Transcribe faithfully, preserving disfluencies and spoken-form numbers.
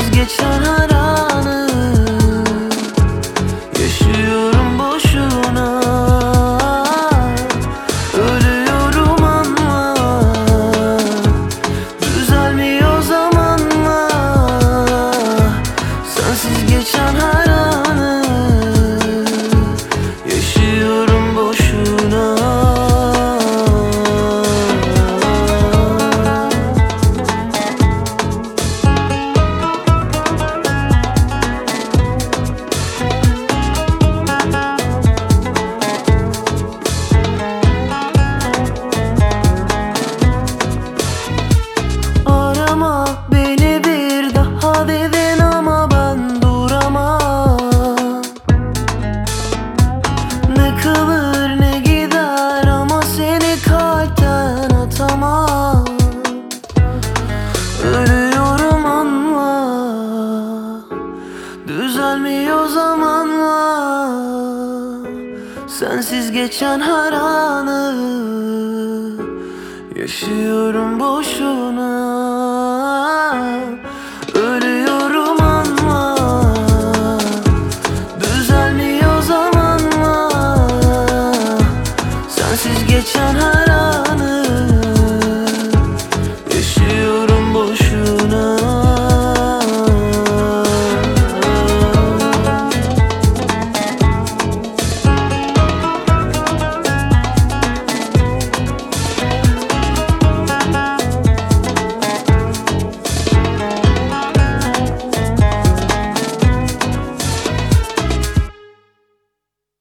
Sensiz geçen her anı yaşıyorum boşuna. Ölüyorum anla, düzelmiyor zamanla. Sensiz geçen her anı yaşıyorum boşuna. Arama beni bir daha dedin ama ben duramam. Ne kalır ne gider ama seni kalpten atamam. Ölüyorum anla, düzelmiyor zamanla. Sensiz geçen her anı yaşıyorum boşuna.